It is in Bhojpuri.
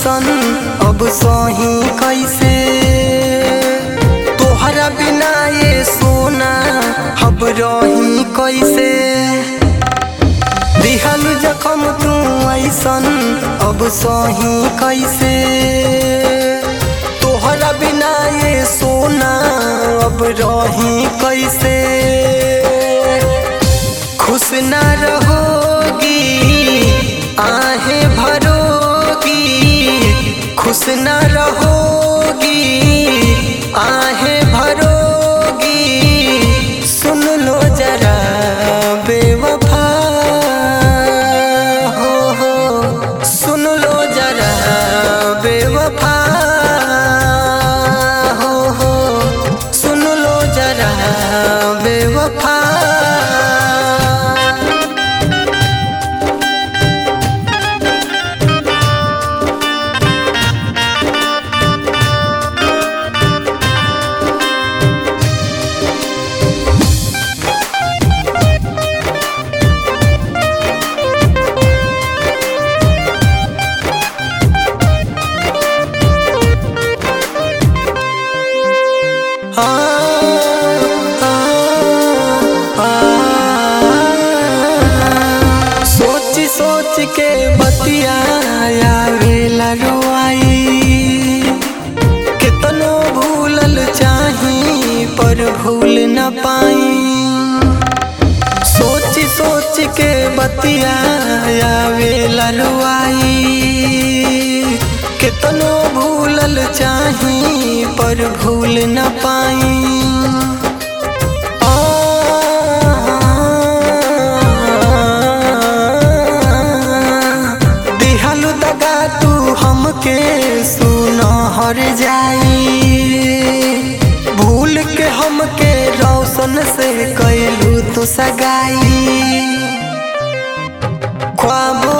ऐसन अब सही कैसे तोहरा बिना ये सोना अब रही कैसे दिहल जखम तू ऐसन अब सही कैसे तोहरा बिना ये सोना अब रही कैसे खुश ना रहोगी आहे भरोगी खुश ना रहोगी आहे भरोगी सुन लो जरा बेवफा हो सुन लो जरा बेवफा हो सुन लो जरा बेवफा सोच सोच के बतिया आवेला रोआई कितनो भूलल चाही पर भूल न पाई सोच सोच के बतिया आवेला रोआई कितनो भूलल चाही पर भूल न पाई दिहलु दगा तू हमके सुना हर जाई भूल के हमके रोशन से कैलू तू सगाई ख्वाब